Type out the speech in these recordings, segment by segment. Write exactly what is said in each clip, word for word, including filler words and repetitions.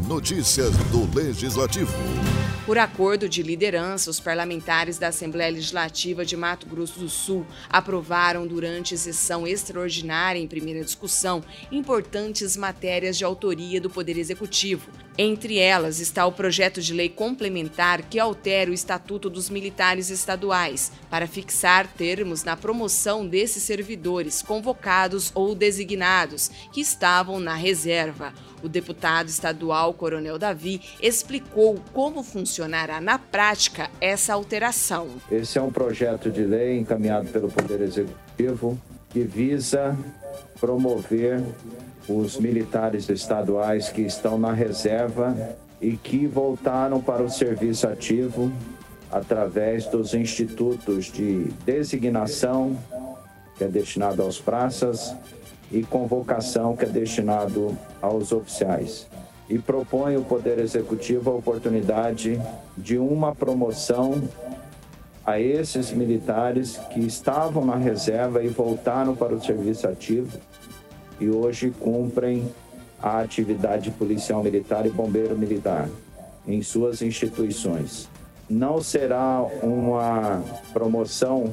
Notícias do Legislativo. Por acordo de liderança, os parlamentares da Assembleia Legislativa de Mato Grosso do Sul aprovaram durante sessão extraordinária em primeira discussão importantes matérias de autoria do Poder Executivo. Entre elas está o projeto de lei complementar que altera o Estatuto dos Militares Estaduais para fixar termos na promoção desses servidores convocados ou designados que estavam na reserva. O deputado estadual Coronel Davi explicou como funcionará na prática essa alteração. Esse é um projeto de lei encaminhado pelo Poder Executivo que visa promover os militares estaduais que estão na reserva e que voltaram para o serviço ativo através dos institutos de designação, que é destinado aos praças, e convocação, que é destinado aos oficiais. E propõe o Poder Executivo a oportunidade de uma promoção a esses militares que estavam na reserva e voltaram para o serviço ativo e hoje cumprem a atividade policial militar e bombeiro militar em suas instituições. Não será uma promoção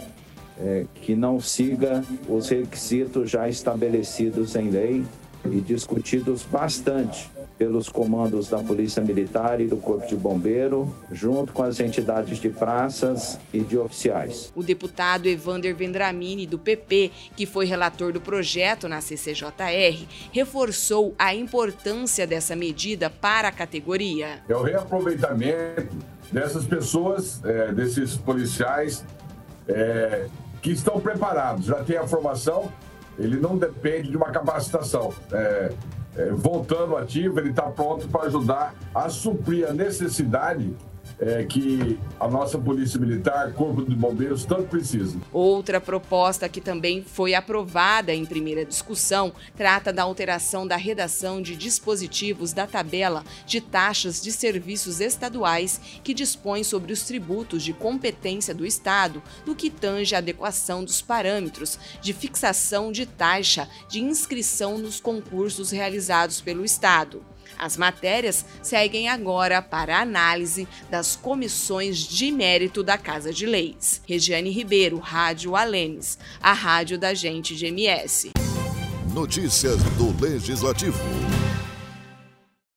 é, que não siga os requisitos já estabelecidos em lei e discutidos bastante pelos comandos da Polícia Militar e do Corpo de Bombeiro, junto com as entidades de praças e de oficiais. O deputado Evander Vendramini, do P P, que foi relator do projeto na C C J R, reforçou a importância dessa medida para a categoria. É o reaproveitamento dessas pessoas, é, desses policiais é, que estão preparados, já têm a formação, ele não depende de uma capacitação. É, É, voltando ativo, ele está pronto para ajudar a suprir a necessidade é, que a nossa Polícia Militar, Corpo de Bombeiros, tanto precisa. Outra proposta que também foi aprovada em primeira discussão trata da alteração da redação de dispositivos da tabela de taxas de serviços estaduais que dispõe sobre os tributos de competência do Estado no que tange a adequação dos parâmetros de fixação de taxa de inscrição nos concursos realizados pelo Estado. As matérias seguem agora para a análise das comissões de mérito da Casa de Leis. Regiane Ribeiro, Rádio Alenes, a rádio da gente de M S. Notícias do Legislativo.